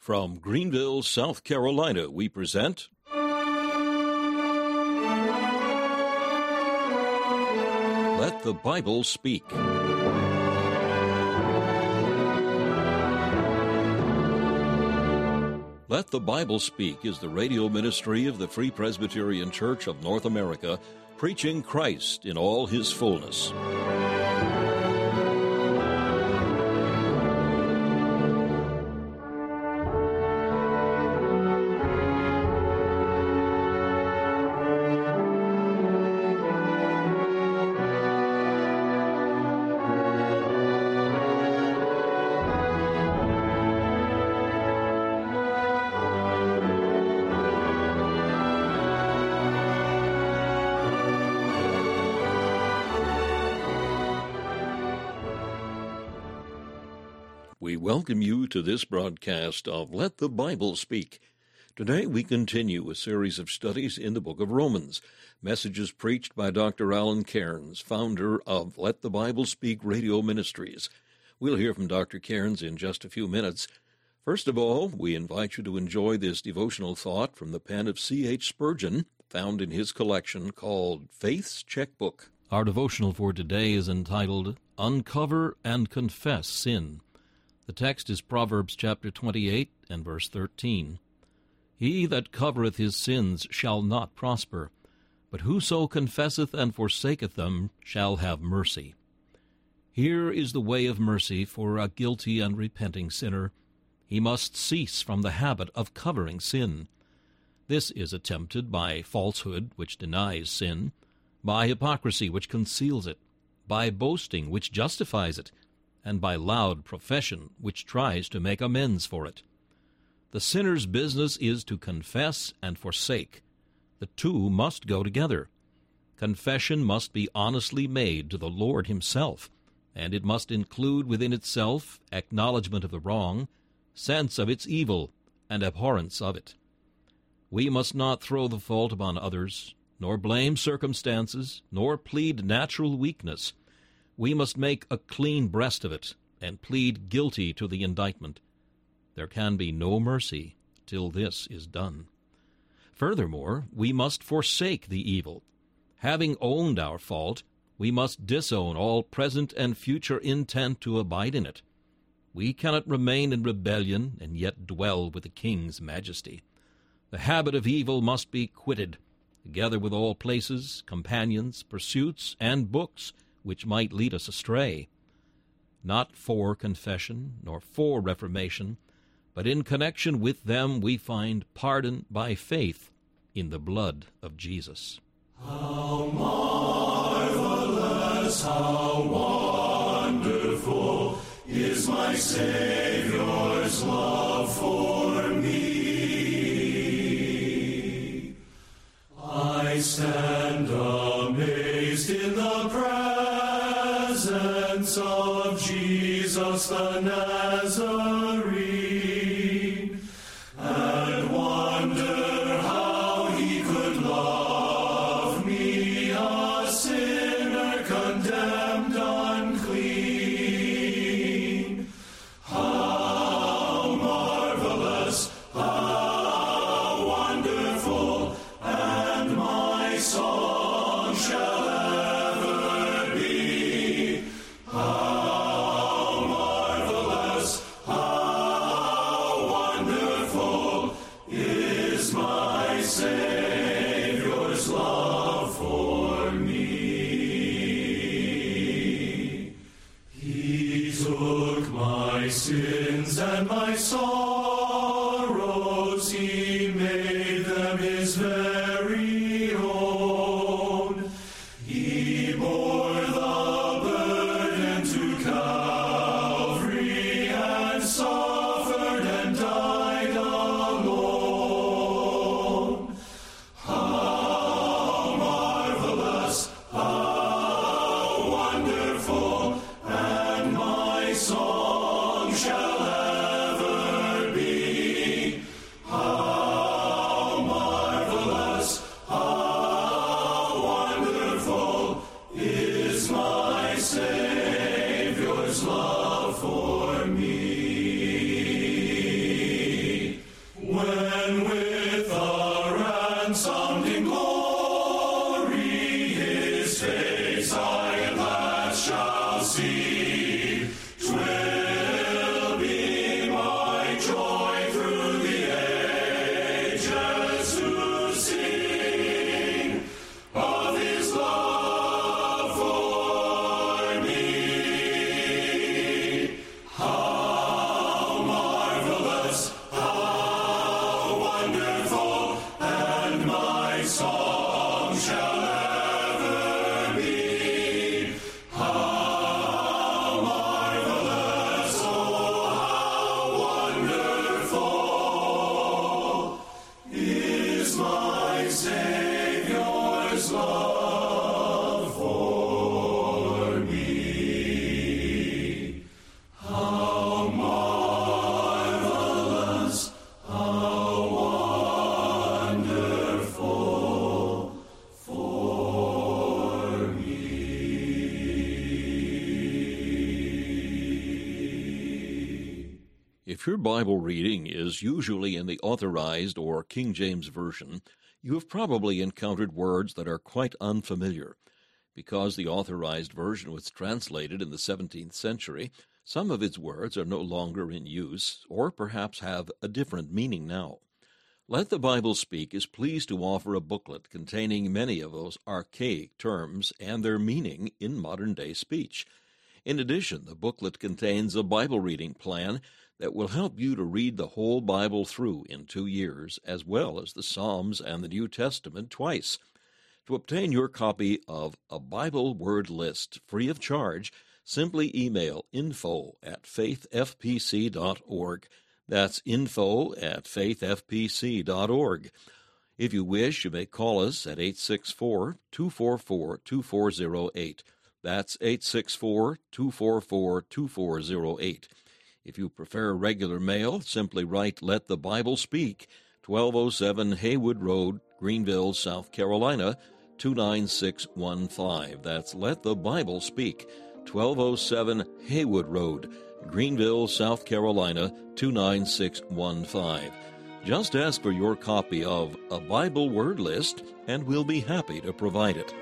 From Greenville, South Carolina, we present Let the Bible Speak. Let the Bible Speak is the radio ministry of the Free Presbyterian Church of North America, preaching Christ in all his fullness. We welcome you to this broadcast of Let the Bible Speak. Today we continue a series of studies in the book of Romans, messages preached by Dr. Alan Cairns, founder of Let the Bible Speak Radio Ministries. We'll hear from Dr. Cairns in just a few minutes. First of all, we invite you to enjoy this devotional thought from the pen of C.H. Spurgeon, found in his collection called Faith's Checkbook. Our devotional for today is entitled, Uncover and Confess Sin. The text is Proverbs chapter 28 and verse 13. He that covereth his sins shall not prosper, but whoso confesseth and forsaketh them shall have mercy. Here is the way of mercy for a guilty and repenting sinner. He must cease from the habit of covering sin. This is attempted by falsehood, which denies sin, by hypocrisy, which conceals it, by boasting, which justifies it, and by loud profession, which tries to make amends for it. The sinner's business is to confess and forsake. The two must go together. Confession must be honestly made to the Lord himself, and it must include within itself acknowledgment of the wrong, sense of its evil, and abhorrence of it. We must not throw the fault upon others, nor blame circumstances, nor plead natural weakness. We must make a clean breast of it and plead guilty to the indictment. There can be no mercy till this is done. Furthermore, we must forsake the evil. Having owned our fault, we must disown all present and future intent to abide in it. We cannot remain in rebellion and yet dwell with the King's majesty. The habit of evil must be quitted, together with all places, companions, pursuits, and books which might lead us astray. Not for confession, nor for reformation, but in connection with them we find pardon by faith in the blood of Jesus. How marvelous, how wonderful is my Savior's love for me. I stand amazed in the presence of Jesus the Nazarene, and wonder how he could love me, a sinner condemned unclean. How If your Bible reading is usually in the Authorized or King James Version, you have probably encountered words that are quite unfamiliar. Because the Authorized Version was translated in the 17th century, some of its words are no longer in use, or perhaps have a different meaning now. Let the Bible Speak is pleased to offer a booklet containing many of those archaic terms and their meaning in modern-day speech. In addition, the booklet contains a Bible reading plan that will help you to read the whole Bible through in 2 years, as well as the Psalms and the New Testament twice. To obtain your copy of A Bible Word List free of charge, simply email info@faithfpc.org. That's info@faithfpc.org. If you wish, you may call us at 864-244-2408. That's 864-244-2408. If you prefer regular mail, simply write Let the Bible Speak, 1207 Haywood Road, Greenville, South Carolina, 29615. That's Let the Bible Speak, 1207 Haywood Road, Greenville, South Carolina, 29615. Just ask for your copy of A Bible Word List, and we'll be happy to provide it.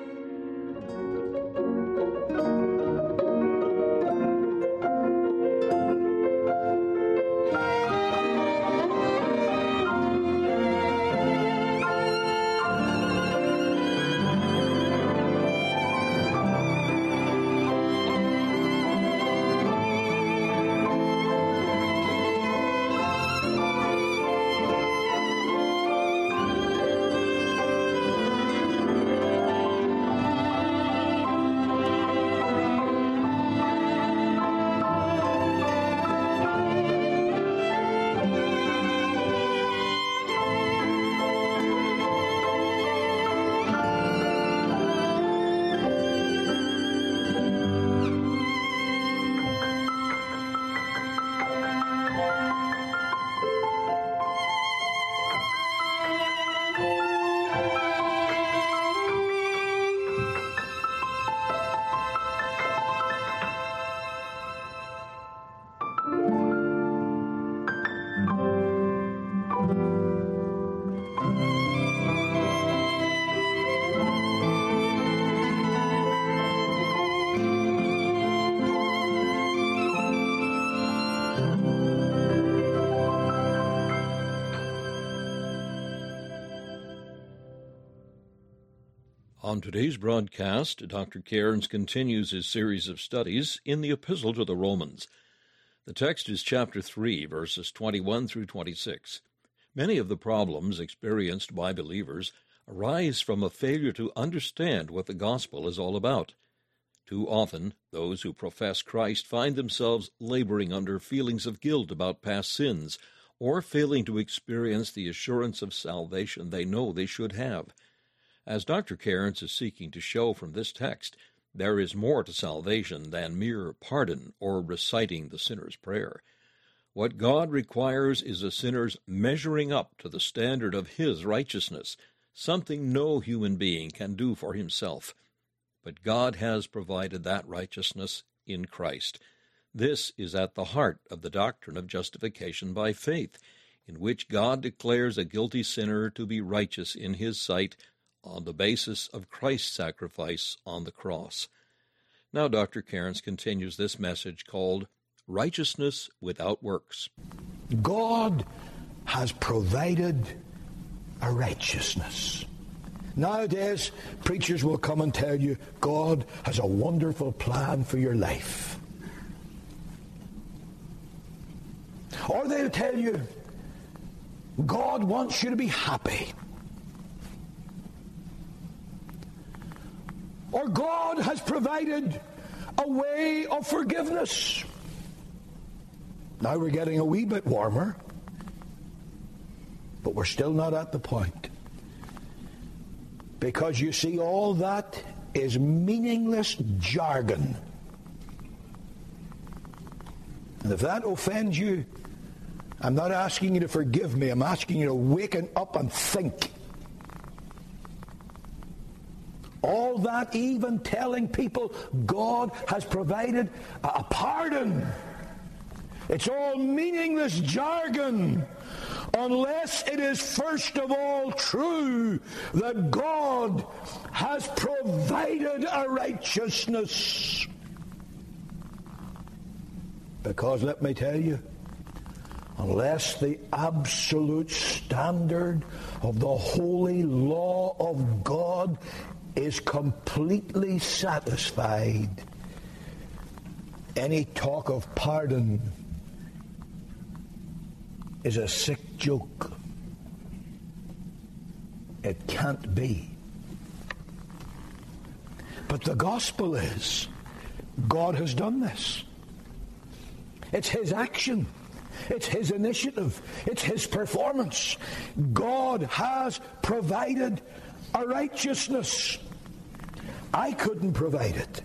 On today's broadcast, Dr. Cairns continues his series of studies in the Epistle to the Romans. The text is chapter 3, verses 21 through 26. Many of the problems experienced by believers arise from a failure to understand what the gospel is all about. Too often, those who profess Christ find themselves laboring under feelings of guilt about past sins, or failing to experience the assurance of salvation they know they should have. As Dr. Cairns is seeking to show from this text, there is more to salvation than mere pardon or reciting the sinner's prayer. What God requires is a sinner's measuring up to the standard of His righteousness, something no human being can do for himself. But God has provided that righteousness in Christ. This is at the heart of the doctrine of justification by faith, in which God declares a guilty sinner to be righteous in His sight on the basis of Christ's sacrifice on the cross. Now Dr. Cairns continues this message called Righteousness Without Works. God has provided a righteousness. Nowadays, preachers will come and tell you God has a wonderful plan for your life. Or they'll tell you God wants you to be happy. Or God has provided a way of forgiveness. Now we're getting a wee bit warmer, but we're still not at the point. Because you see, all that is meaningless jargon. And if that offends you, I'm not asking you to forgive me. I'm asking you to waken up and think. All that, even telling people God has provided a pardon, It's all meaningless jargon unless it is first of all true that God has provided a righteousness. Because let me tell you, unless the absolute standard of the holy law of God is completely satisfied, any talk of pardon is a sick joke. It can't be. But the gospel is, God has done this. It's His action. It's His initiative. It's His performance. God has provided a righteousness. I couldn't provide it.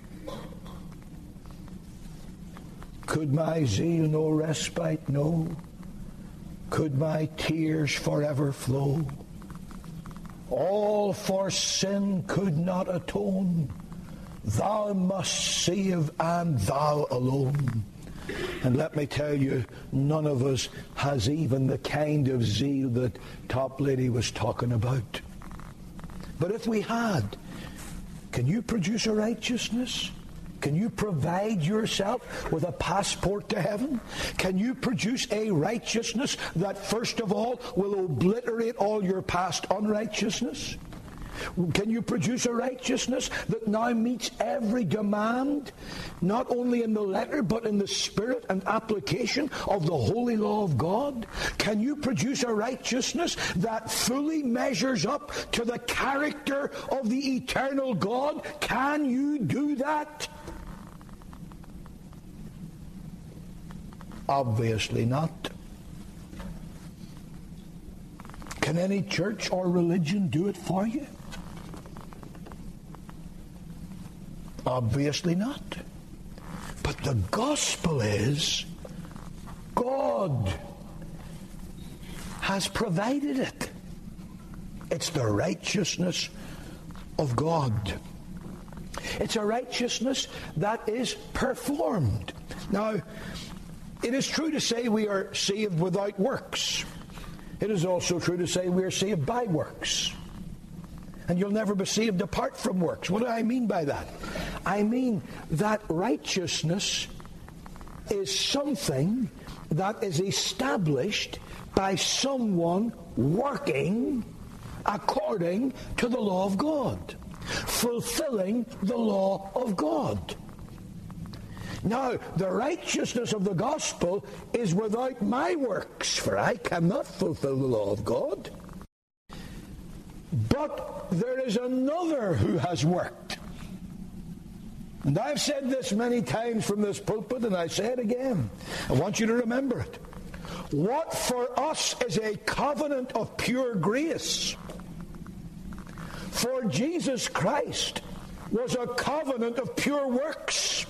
Could my zeal no respite know? Could my tears forever flow? All for sin could not atone. Thou must save, and Thou alone. And let me tell you, none of us has even the kind of zeal that Top Lady was talking about. But if we had, can you produce a righteousness? Can you provide yourself with a passport to heaven? Can you produce a righteousness that first of all will obliterate all your past unrighteousness? Can you produce a righteousness that now meets every demand, not only in the letter but in the spirit and application of the holy law of God? Can you produce a righteousness that fully measures up to the character of the eternal God? Can you do that? Obviously not. Can any church or religion do it for you? Obviously not. But the gospel is, God has provided it. It's the righteousness of God. It's a righteousness that is performed. Now, it is true to say we are saved without works. It is also true to say we are saved by works. And you'll never be saved apart from works. What do I mean by that? I mean that righteousness is something that is established by someone working according to the law of God, fulfilling the law of God. Now, the righteousness of the gospel is without my works, for I cannot fulfill the law of God. But there is another who has worked. And I've said this many times from this pulpit, and I say it again. I want you to remember it. What for us is a covenant of pure grace, for Jesus Christ was a covenant of pure works.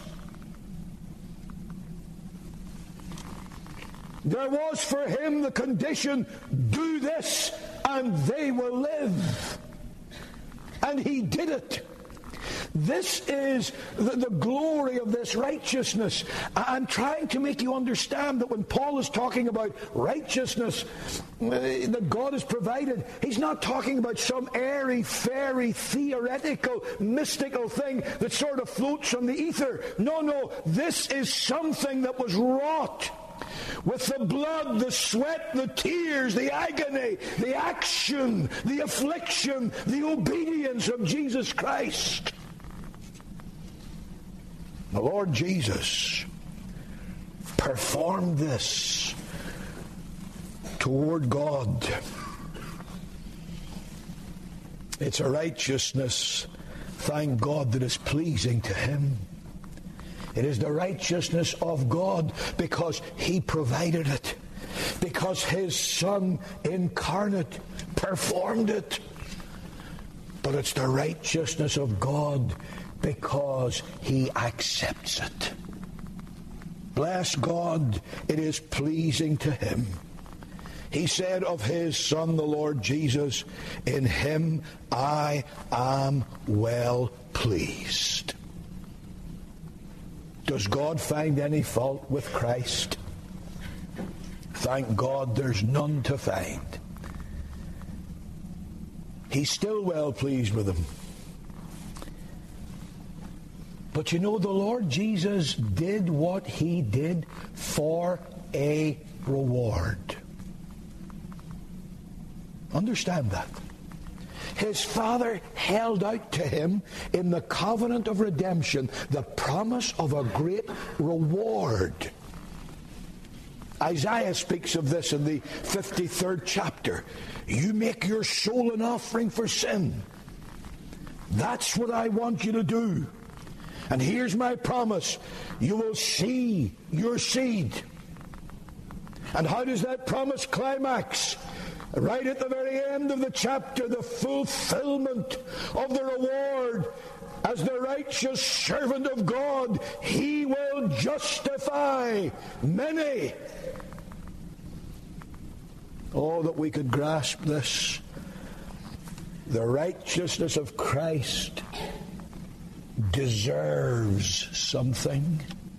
There was for him the condition, do this and they will live. And he did it. This is the glory of this righteousness. I'm trying to make you understand that when Paul is talking about righteousness that God has provided, he's not talking about some airy, fairy, theoretical, mystical thing that sort of floats from the ether. No, this is something that was wrought with the blood, the sweat, the tears, the agony, the action, the affliction, the obedience of Jesus Christ. The Lord Jesus performed this toward God. It's a righteousness, thank God, that is pleasing to Him. It is the righteousness of God because He provided it, because His Son incarnate performed it. But it's the righteousness of God because He accepts it. Bless God, it is pleasing to Him. He said of His Son, the Lord Jesus, in Him I am well pleased. Does God find any fault with Christ? thank God there's none to find. He's still well pleased with him. But you know, the Lord Jesus did what he did for a reward. Understand that. His Father held out to him in the covenant of redemption the promise of a great reward. Isaiah speaks of this in the 53rd chapter. You make your soul an offering for sin. That's what I want you to do. And here's my promise. You will see your seed. And how does that promise climax? Right at the very end of the chapter, the fulfillment of the reward. As the righteous servant of God, he will justify many. Oh, that we could grasp this. The righteousness of Christ deserves something,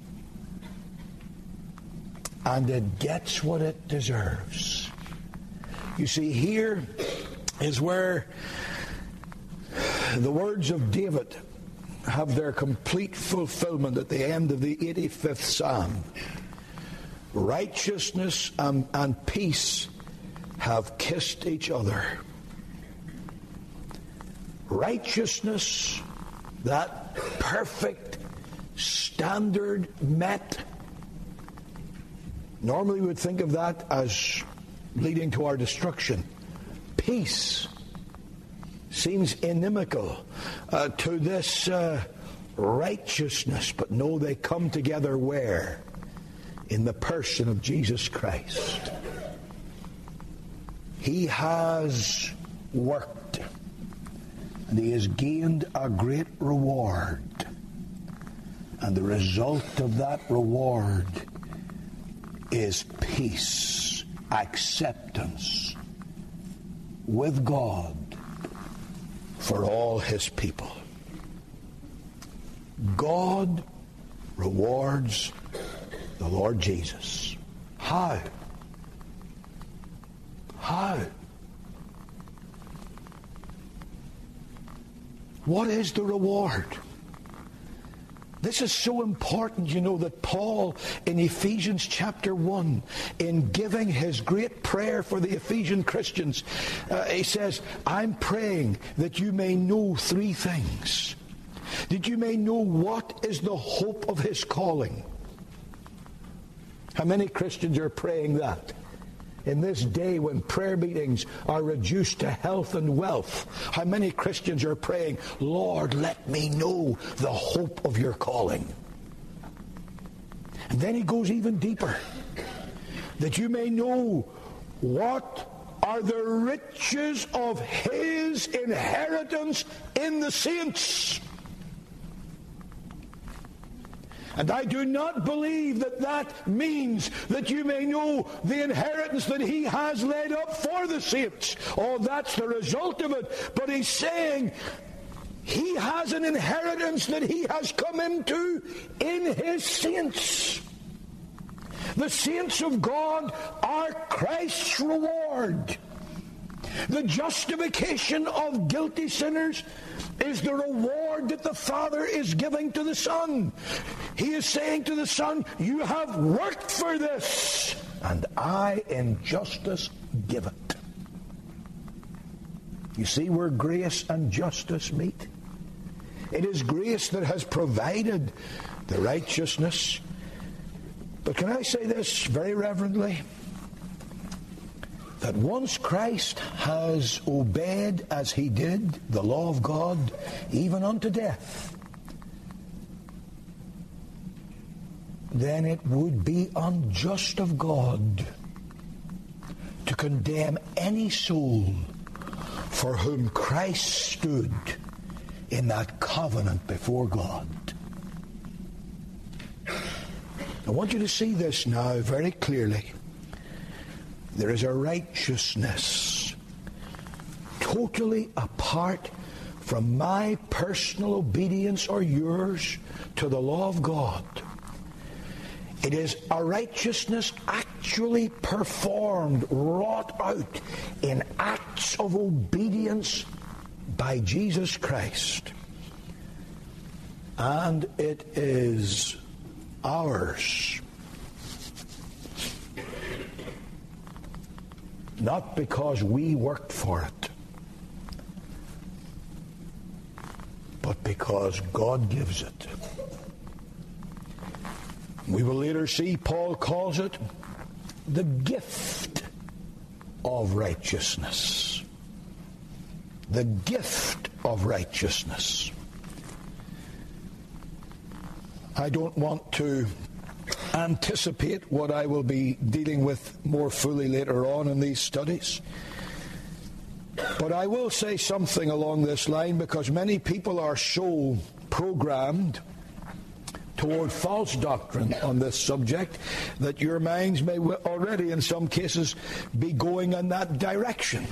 and it gets what it deserves. You see, here is where the words of David have their complete fulfillment at the end of the 85th Psalm. Righteousness and peace have kissed each other. Righteousness, that perfect standard met. Normally we would think of that as leading to our destruction. Peace seems inimical to this righteousness, but no, they come together where? In the person of Jesus Christ. He has worked, and he has gained a great reward. And the result of that reward is peace, acceptance with God for all his people. God rewards the Lord Jesus. How? How? What is the reward? This is so important, you know, that Paul in Ephesians chapter 1, in giving his great prayer for the Ephesian Christians, he says, I'm praying that you may know three things. That you may know what is the hope of his calling. How many Christians are praying that? In this day when prayer meetings are reduced to health and wealth, how many Christians are praying, Lord, let me know the hope of your calling? And then he goes even deeper. That you may know what are the riches of his inheritance in the saints. And I do not believe that that means that you may know the inheritance that he has laid up for the saints. Oh, that's the result of it. But he's saying he has an inheritance that he has come into in his saints. The saints of God are Christ's reward. The justification of guilty sinners is the reward that the Father is giving to the Son. He is saying to the Son, you have worked for this, and I in justice give it. You see where grace and justice meet? It is grace that has provided the righteousness. But can I say this very reverently? That once Christ has obeyed as he did the law of God, even unto death, then it would be unjust of God to condemn any soul for whom Christ stood in that covenant before God. I want you to see this now very clearly. There is a righteousness totally apart from my personal obedience or yours to the law of God. It is a righteousness actually performed, wrought out in acts of obedience by Jesus Christ. And it is ours. Not because we worked for it, but because God gives it. We will later see Paul calls it the gift of righteousness. The gift of righteousness. I don't want to anticipate what I will be dealing with more fully later on in these studies. But I will say something along this line, because many people are so programmed toward false doctrine on this subject that your minds may already in some cases be going in that direction.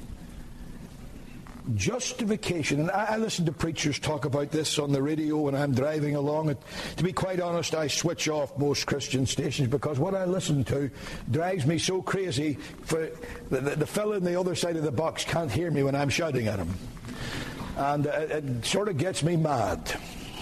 Justification, and I listen to preachers talk about this on the radio when I'm driving along. And to be quite honest, I switch off most Christian stations because what I listen to drives me so crazy. For the fellow on the other side of the box can't hear me when I'm shouting at him, and it sort of gets me mad.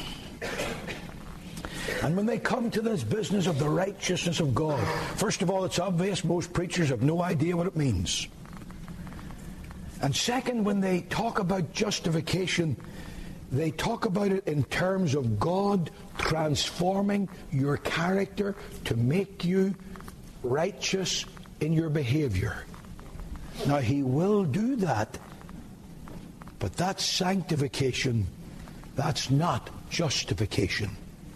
And when they come to this business of the righteousness of God, first of all, it's obvious most preachers have no idea what it means. And second, when they talk about justification, they talk about it in terms of God transforming your character to make you righteous in your behavior. Now, He will do that, but that's sanctification. That's not justification.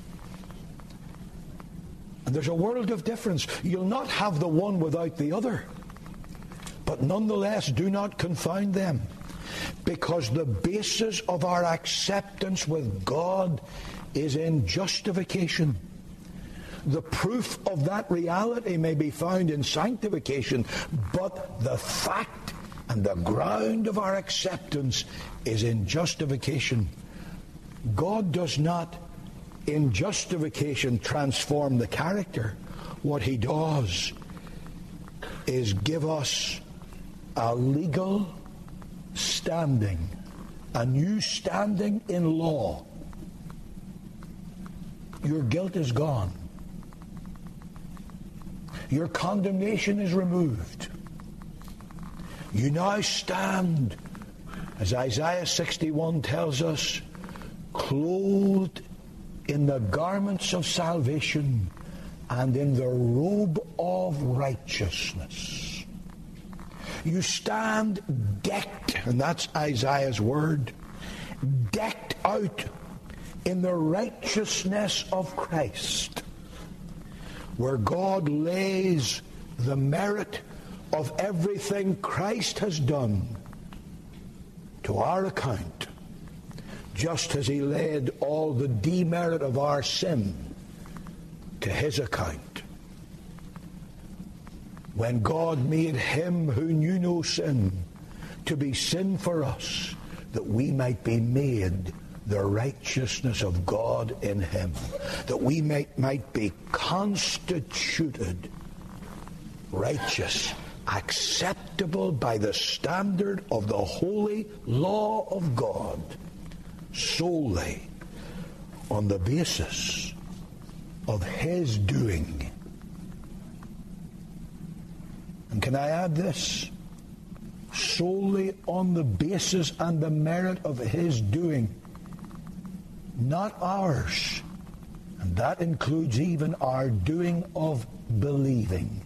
And there's a world of difference. You'll not have the one without the other. But nonetheless, do not confound them, because the basis of our acceptance with God is in justification. The proof of that reality may be found in sanctification, but the fact and the ground of our acceptance is in justification. God does not, in justification, transform the character. What He does is give us a legal standing, a new standing in law. Your guilt is gone. Your condemnation is removed. You now stand, as Isaiah 61 tells us, clothed in the garments of salvation and in the robe of righteousness. You stand decked, and that's Isaiah's word, decked out in the righteousness of Christ, where God lays the merit of everything Christ has done to our account, just as He laid all the demerit of our sin to His account. When God made Him who knew no sin to be sin for us, that we might be made the righteousness of God in Him, that we might be constituted righteous, acceptable by the standard of the holy law of God, solely on the basis of His doing. And can I add this? Solely on the basis and the merit of His doing, not ours. And that includes even our doing of believing.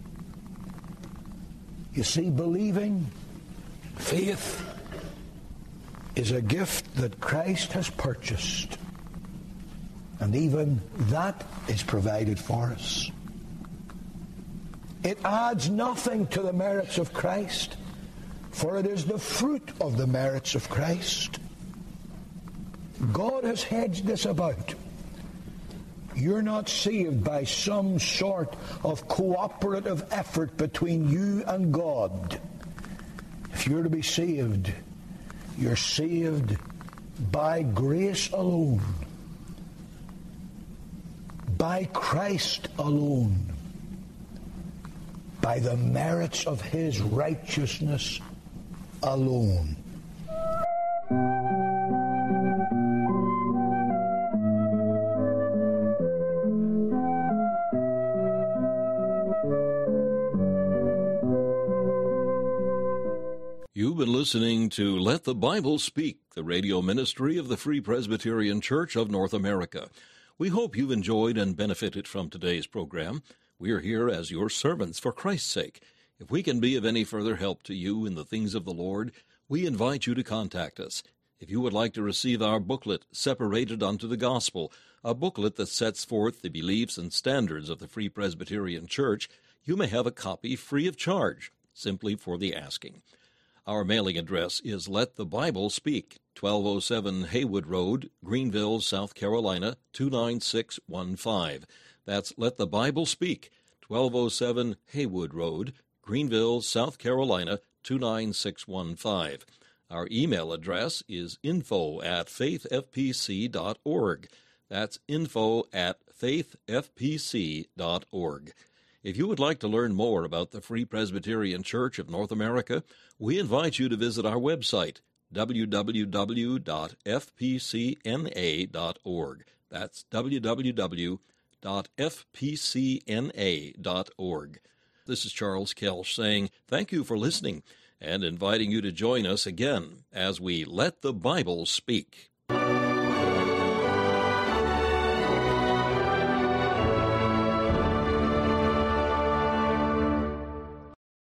You see, believing, faith, is a gift that Christ has purchased. And even that is provided for us. It adds nothing to the merits of Christ, for it is the fruit of the merits of Christ. God has hedged this about. You're not saved by some sort of cooperative effort between you and God. If you're to be saved, you're saved by grace alone, by Christ alone. by the merits of his righteousness alone. You've been listening to Let the Bible Speak, the radio ministry of the Free Presbyterian Church of North America. We hope you've enjoyed and benefited from today's program. We are here as your servants for Christ's sake. If we can be of any further help to you in the things of the Lord, we invite you to contact us. If you would like to receive our booklet, Separated Unto the Gospel, a booklet that sets forth the beliefs and standards of the Free Presbyterian Church, you may have a copy free of charge, simply for the asking. Our mailing address is Let the Bible Speak, 1207 Haywood Road, Greenville, South Carolina, 29615. That's Let the Bible Speak, 1207 Haywood Road, Greenville, South Carolina, 29615. Our email address is info@faithfpc.org. That's info@faithfpc.org. If you would like to learn more about the Free Presbyterian Church of North America, we invite you to visit our website, www.fpcna.org. That's www.fpcna.org. This is Charles Kelsch saying thank you for listening and inviting you to join us again as we Let the Bible Speak.